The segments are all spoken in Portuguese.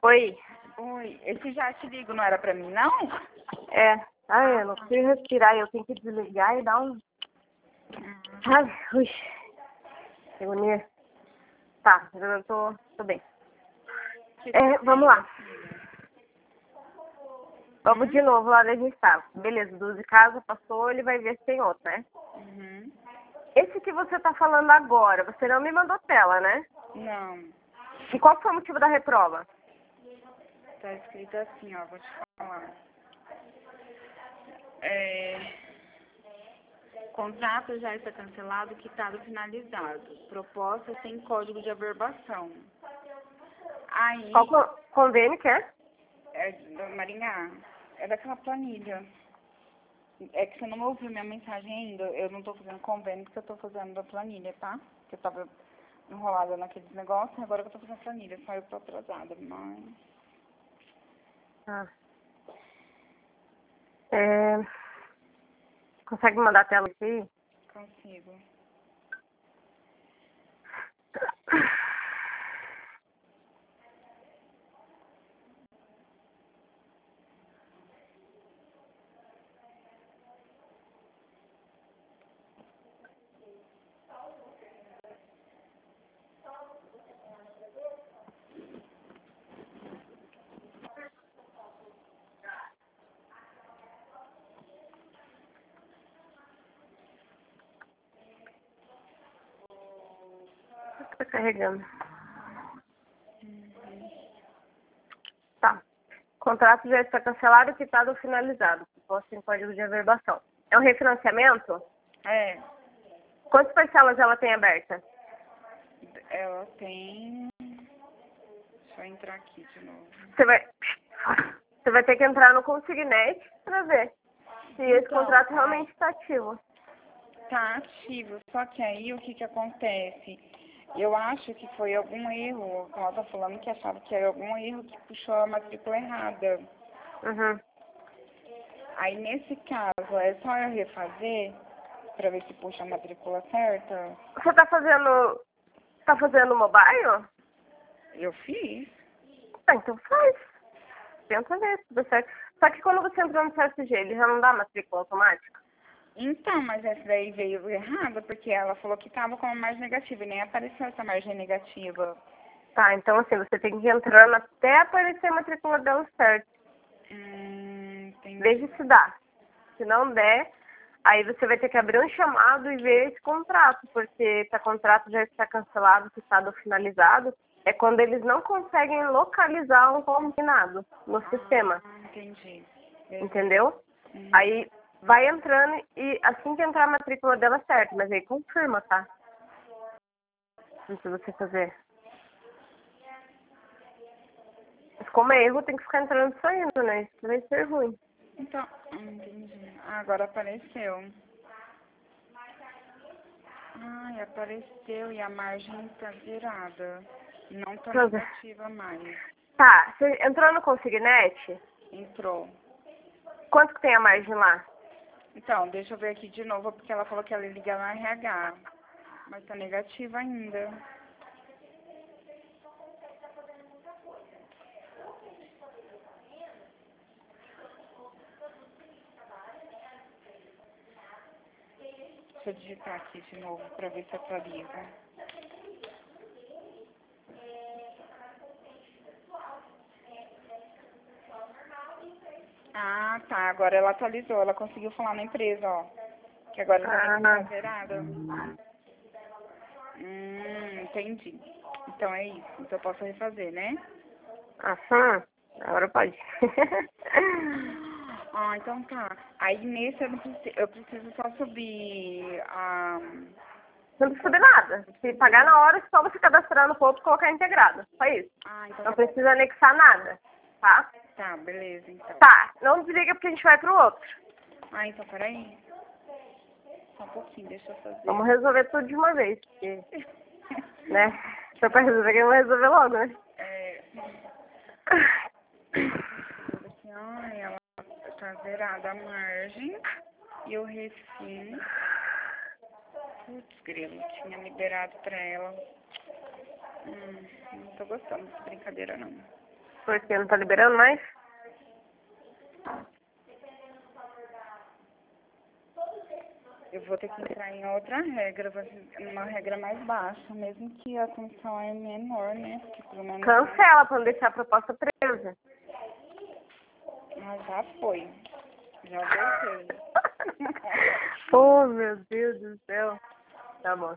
Oi. Oi, esse já te ligo não era pra mim, não? É. Ai, eu não consigo respirar. Eu tenho que desligar e dar um... Ai, ui. Que agonia. Tá, eu tô bem. Vamos lá. Vamos de novo lá onde a gente estava. Beleza, do de casa passou, ele vai ver se tem outro, né? Uhum. Esse que você tá falando agora, você não me mandou tela, né? Não, E qual foi o motivo da reprova? tá escrito assim, ó, vou te falar. Contrato já está cancelado, quitado, finalizado. Proposta sem código de averbação. Aí, Qual convênio que é? é da Maringá, é daquela planilha. É que você não ouviu minha mensagem ainda. Eu não tô fazendo convênio porque eu tô fazendo da planilha, tá? Porque eu tava enrolada naqueles negócios, agora que eu tô fazendo planilha. Só eu tô atrasada, mas... Ah. Consegue mandar a tela aqui? Consigo. Tá carregando. Tá. Contrato já está cancelado, quitado ou finalizado. Posto em código de averbação. É um refinanciamento? É, Quantas parcelas ela tem aberta? ela tem... Deixa eu entrar aqui de novo. Você vai ter que entrar no Consignet para ver se esse Então, contrato realmente está ativo. tá ativo, só que aí o que que acontece? Eu acho que foi algum erro, como ela tá falando que achava que era algum erro que puxou a matrícula errada. Uhum. Aí nesse caso, é só eu refazer pra ver se puxa a matrícula certa? Você tá fazendo mobile? Eu fiz. Tá, então faz. Tenta ver se dá certo. Só que quando você entra no CSG, ele já não dá matrícula automática? Então, mas essa daí veio errada, porque ela falou que tava com uma margem negativa e nem apareceu essa margem negativa. Tá, então assim, você tem que ir entrando até aparecer a matrícula dela certo. Entendi. Veja se dá. Se não der, aí você vai ter que abrir um chamado e ver esse contrato, porque se o contrato já está cancelado, quitado ou finalizado, é quando eles não conseguem localizar um combinado no sistema, Entendi. entendeu? Aí vai entrando e assim que entrar a matrícula dela certo, mas aí confirma, tá? Antes de você fazer. Mas como é erro, tem que ficar entrando e saindo, né? Isso vai ser ruim. Então, entendi. Ah, agora apareceu. Ai, apareceu e a margem tá virada. Não tá Deixa eu ver. negativa mais. Tá, você entrou no Consignet? Entrou. Quanto que tem a margem lá? Então, deixa eu ver aqui de novo, porque ela falou que ela ia ligar no RH. Mas tá negativa ainda. Deixa eu digitar aqui de novo pra ver se atualiza. Ah, tá. Agora ela atualizou. Ela conseguiu falar na empresa, ó. Que agora também tá zerada. Entendi. Então é isso. Então eu posso refazer, né? Aham, agora pode. Ah, então tá. Aí nesse eu preciso só subir a... Não precisa saber nada. Se pagar na hora, é só você cadastrar no ponto e colocar integrado. Só isso. Ah, então Não tá bom. precisa anexar nada, tá? Tá, beleza, então. Tá, não desliga porque a gente vai pro outro. Ah, então peraí. Só um pouquinho, deixa eu fazer. Vamos resolver tudo de uma vez, porque, né? Só pra resolver que eu vou resolver logo, né? Aqui, ó, ela tá zerada a margem. E o refim. Putz, grilo, tinha liberado pra ela. Não tô gostando dessa brincadeira, não. Porque não tá liberando mais? Eu vou ter que entrar em outra regra, uma regra mais baixa, mesmo que a atenção é menor, né? Porque pelo menos. Cancela pra não deixar a proposta presa. Mas já foi. Já voltei. Oh, meu Deus do céu. Tá bom.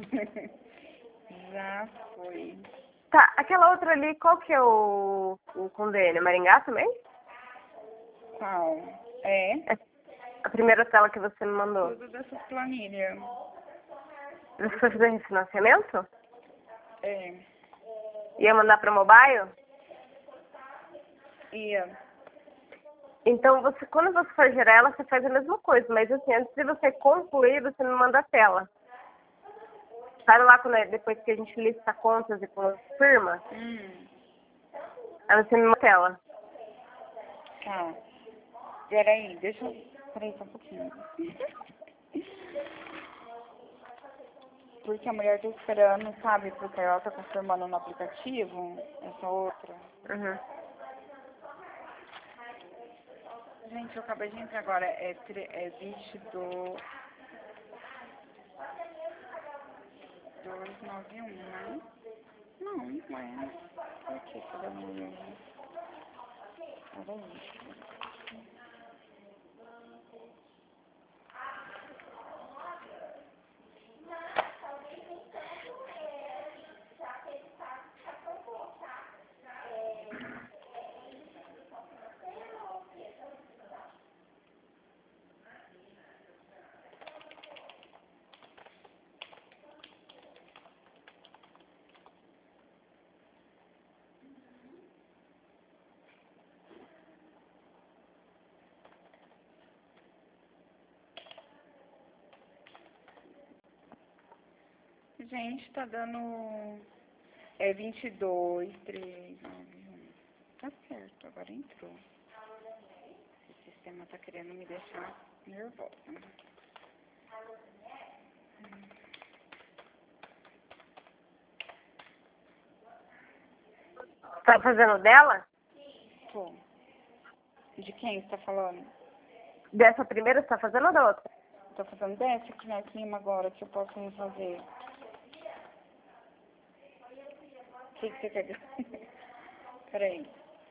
Já foi. Tá, aquela outra ali, qual que é o convênio? Maringá também? Qual? É? É a primeira tela que você me mandou. Tudo dessas planilhas. Você foi fazer refinanciamento? É. Ia mandar pra mobile? Ia. Então, você, quando você for gerar ela, você faz a mesma coisa. Mas, assim, antes de você concluir, você me manda a tela. Sabe lá, quando depois que a gente lista contas e confirma? Aí você me manda a tela. Tá. Peraí, deixa eu... Peraí só um pouquinho. Porque a mulher tá esperando, sabe? Porque ela tá confirmando no aplicativo. Essa outra. Uhum. Gente, eu acabei de entrar agora. É 22... 291, né? Não, não é. Por que que deu um erro? Peraí. Gente, tá dando... É 22, 3, 9, 1. Tá certo, agora entrou. Esse sistema tá querendo me deixar nervosa. Tá fazendo dela? Tô. De quem você tá falando? Dessa primeira você tá fazendo ou da outra? Tô fazendo dessa que na clima agora que eu posso refazer. O que você quer? Peraí.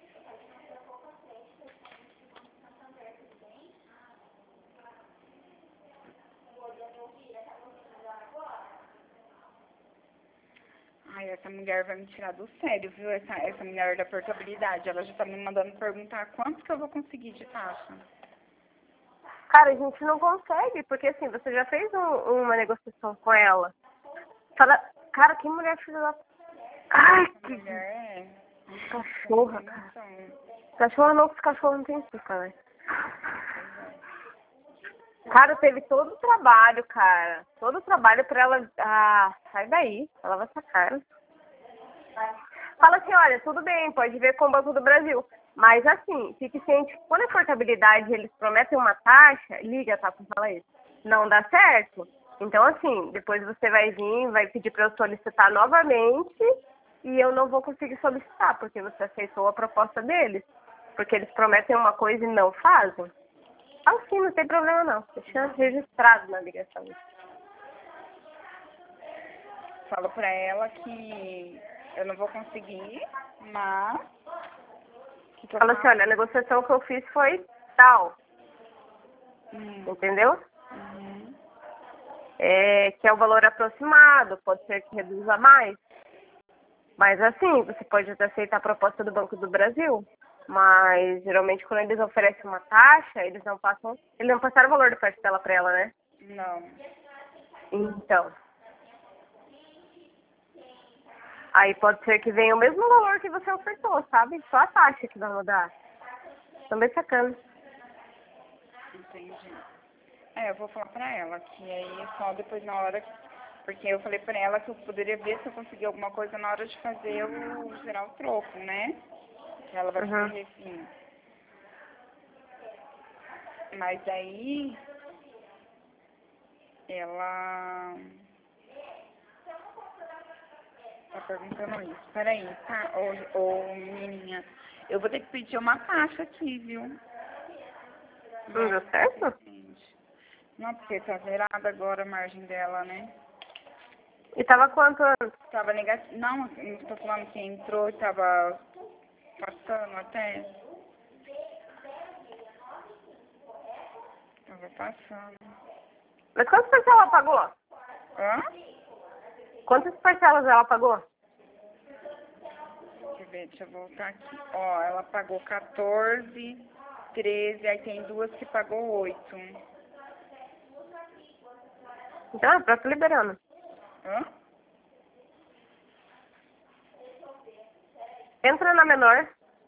Ai, essa mulher vai me tirar do sério, viu? Essa mulher da portabilidade. Ela já tá me mandando perguntar quanto que eu vou conseguir de taxa. Cara, a gente não consegue, porque assim, você já fez uma negociação com ela. Fala, cara, que mulher filha da... Ai, Essa que mulher é... cachorra, Não tem cara. noção. Cachorro não, esse cachorro não tem culpa, né? Cara, teve todo o trabalho, cara. Todo o trabalho pra ela... Ah, sai daí. Ela vai sacar. Fala assim, olha, tudo bem, pode ver com o Banco do Brasil. Mas assim, fique ciente, quando é portabilidade eles prometem uma taxa, liga, tá, pra falar isso. Não dá certo. Então, assim, depois você vai vir, vai pedir para eu solicitar novamente e eu não vou conseguir solicitar, porque você aceitou a proposta deles. Porque eles prometem uma coisa e não fazem. Assim, não tem problema não. Deixa registrado na ligação. Falo pra ela que eu não vou conseguir, mas... Que eu Fala assim, faço? olha, a negociação que eu fiz foi tal. Entendeu? Uhum. Que é o valor aproximado, pode ser que reduza mais. Mas assim, você pode até aceitar a proposta do Banco do Brasil, mas geralmente quando eles oferecem uma taxa, eles não passaram o valor da parcela para ela, né? Não. Então, aí pode ser que venha o mesmo valor que você ofertou, sabe? Só a taxa que vai mudar. Também sacana. Entendi. Eu vou falar pra ela que aí só depois na hora... Porque eu falei pra ela que eu poderia ver se eu conseguia alguma coisa na hora de fazer gerar o troco, né? Que ela vai fazer refim. Mas aí... Ela... Tá perguntando isso. Peraí, tá? Ô, menininha, eu vou ter que pedir uma taxa aqui, viu? Não deu certo? Não, porque tá zerada agora a margem dela, né? E tava quanto antes? Tava negativo. Não, assim, tô falando que entrou e tava passando até. Tava passando. Mas quantas parcelas ela pagou? Hã? Quantas parcelas ela pagou? Deixa eu ver, deixa eu voltar aqui. Ó, ela pagou 14, 13, aí tem duas que pagou 8. Então, é pra tu liberando. Hã? Entra na menor.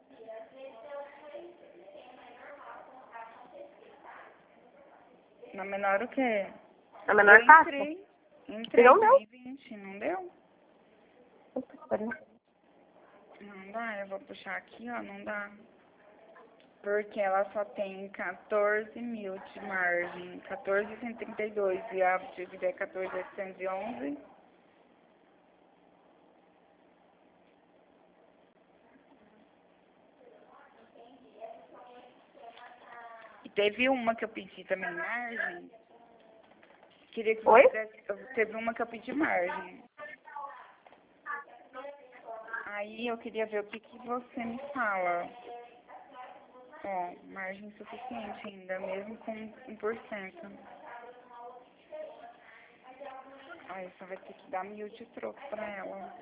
Na menor o quê? Na menor Eu fácil. entrei Não deu. em 20, não deu? Puta que pariu. Não dá, eu vou puxar aqui, ó, não dá. Porque ela só tem 14 mil de margem, 14.132 e a dívida é 14.811. E teve uma que eu pedi também margem. Queria que Oi? você desse, teve uma que eu pedi margem. Aí eu queria ver o que você me fala. Ó, margem suficiente ainda, mesmo com 1%. Aí só vai ter que dar 1.000 de troco pra ela.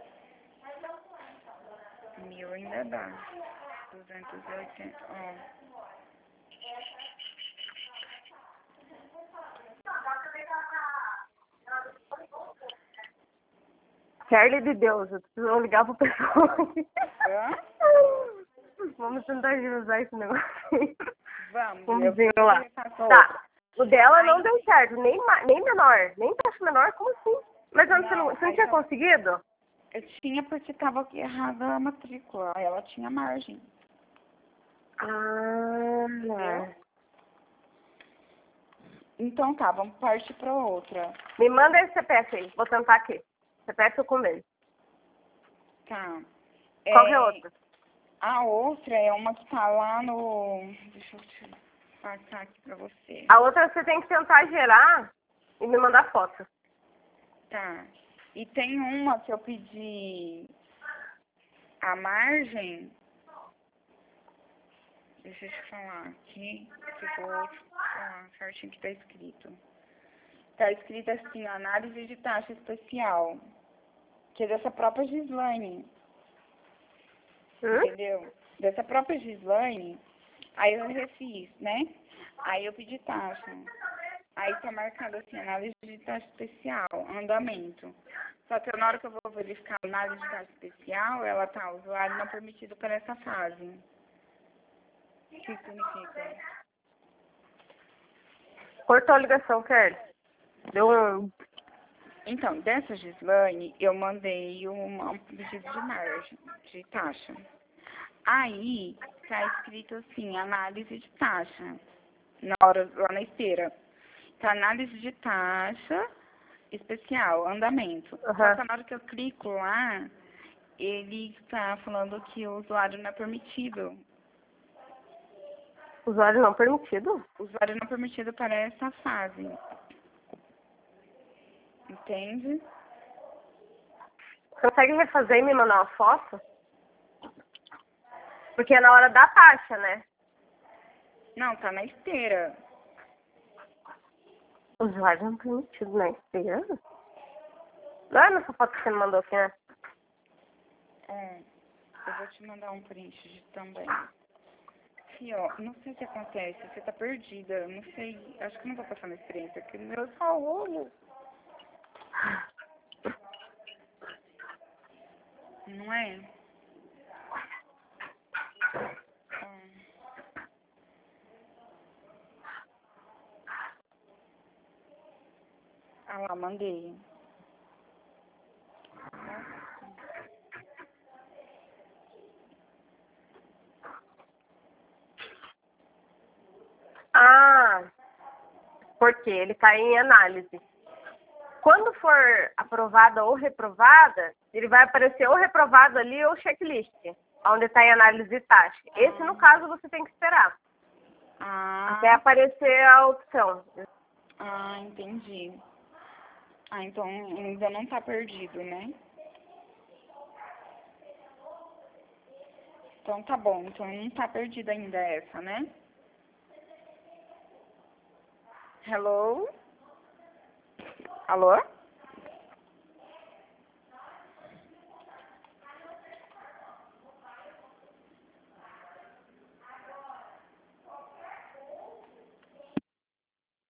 1.000 ainda dá. 280, ó. Charlie de Deus, eu preciso ligar pro pessoal aqui. Hã? Vamos tentar usar esse negócio aí. Vamos, Vamos eu vou desenrolar. passar outra. Tá. O dela Aí, não deu certo, nem menor, nem taxa menor, como assim? Mas antes você não aí tinha conseguido? eu tinha porque tava errada a matrícula. Aí ela tinha margem, entendeu? Ah. Então tá, vamos partir pra outra. Me manda esse CPF aí, vou tentar aqui. CPF eu comer. Tá. Qual que é a outra? A outra é uma que tá lá no... Deixa eu te passar aqui pra você. A outra você tem que tentar gerar e me mandar foto. Tá. E tem uma que eu pedi a margem. Deixa eu te falar aqui. Que eu vou te falar certinho que tá escrito. Tá escrito assim, análise de taxa especial. Que é dessa própria Gislaine. Entendeu? Dessa própria Gislaine. Aí eu refiz, né? Aí eu pedi taxa. Aí tá marcado assim, análise de taxa especial, andamento. Só que na hora que eu vou verificar a análise de taxa especial, ela tá, usuário não permitido para essa fase. O que significa? Cortou a ligação, Kelly. Deu um... Então, dessa Gislaine, eu mandei um pedido de margem, de taxa. Aí, tá escrito assim, análise de taxa, na hora, lá na esteira. Tá, análise de taxa especial, andamento. Só que na hora que eu clico lá, ele está falando que o usuário não é permitido. Usuário não permitido? O usuário não é permitido para essa fase. Entende? Consegue refazer e me mandar uma foto? Porque é na hora da taxa, né? Não, tá na esteira. Usuário não permitido na esteira? Não é nessa foto que você me mandou aqui, né? Eu vou te mandar um print também. Aqui, ó, não sei o que acontece, você tá perdida, não sei, acho que não vou passar na experiência, porque o meu é só olho. Não é? Ah lá, mandei. Ah, porque ele tá em análise. Quando for aprovada ou reprovada, ele vai aparecer ou reprovado ali ou checklist, onde está em análise de taxa. Esse, no caso, você tem que esperar até aparecer a opção. Entendi. Então ainda não tá perdido, né? Então tá bom, então não tá perdida ainda essa, né? Hello? Alô?